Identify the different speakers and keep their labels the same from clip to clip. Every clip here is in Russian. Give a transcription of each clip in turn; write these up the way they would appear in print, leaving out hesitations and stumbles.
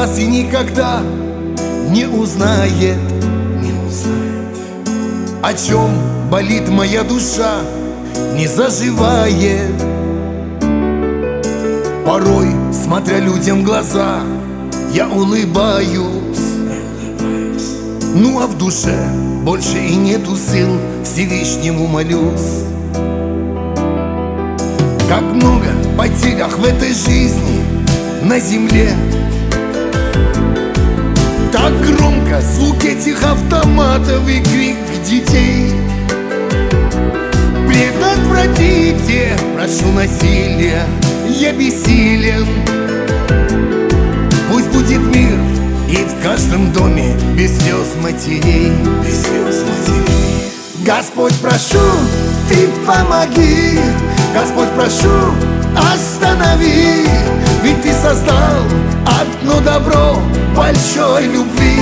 Speaker 1: нас и никогда не узнает, о чем болит моя душа, не заживает. Порой, смотря людям в глаза, я улыбаюсь, ну а в душе больше и нету сил, Всевышнему молюсь. Как много потерь в этой жизни на земле, так громко звук этих автоматов и крик детей. Предотвратите, прошу, насилие, я бессилен. Пусть будет мир и в каждом доме без слез матерей. Господь, прошу, Ты помоги. Господь, прошу, останови. Ведь Ты создал одно добро большой любви.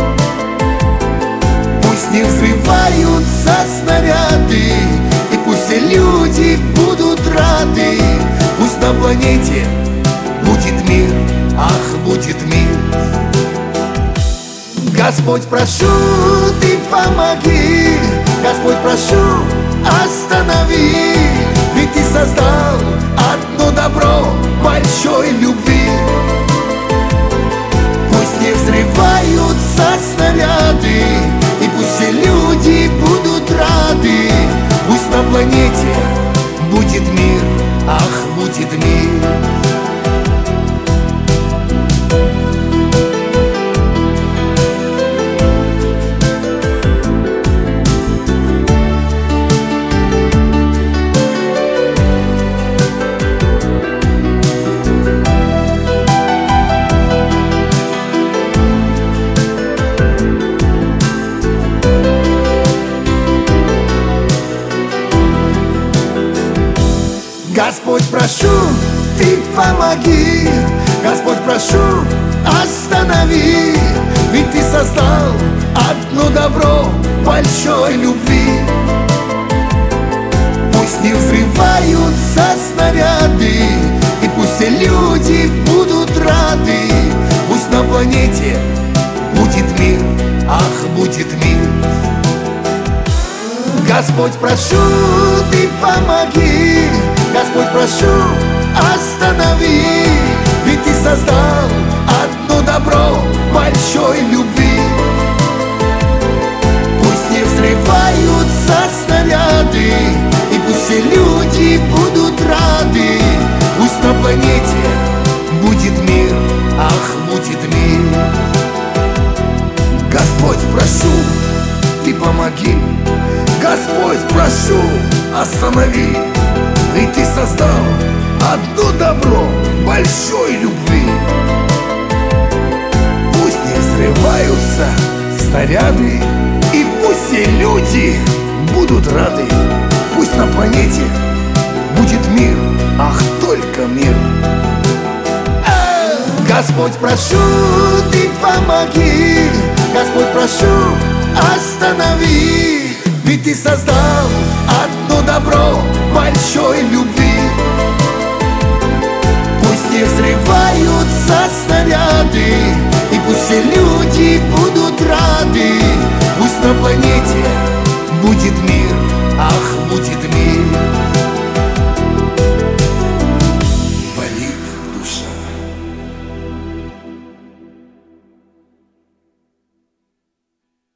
Speaker 1: Пусть не взрываются снаряды, и пусть все люди будут рады. Пусть на планете будет мир, ах, будет мир. Господь, прошу, Ты помоги. Господь, прошу, останови. Ведь Ты создал одно добро большой любви. Пусть не взрываются снаряды, и пусть все люди будут рады. Пусть на планете будет мир, ах, будет мир. Господь, прошу, Ты помоги. Господь, прошу, останови. Ведь Ты создал одно добро большой любви. Пусть не взрываются снаряды, и пусть все люди будут рады. Пусть на планете будет мир, ах, будет мир. Господь, прошу, Ты помоги. Господь, прошу, останови. Ведь Ты создал одно добро большой любви. Пусть не взрываются снаряды, и пусть все люди будут рады. Пусть на планете будет мир, ах, будет мир. Господь, прошу, Ты помоги. Господь, прошу, останови. Ведь Ты создал одно добро большой любви. Пусть не взрываются снаряды, и пусть все люди будут рады. Пусть на планете будет мир, ах, только мир. Господь, прошу, Ты помоги. Господь, прошу, останови. Ведь Ты создал одно добро большой любви. Пусть не взрываются снаряды, и пусть все люди будут рады. Пусть на планете будет мир, ах, будет мир.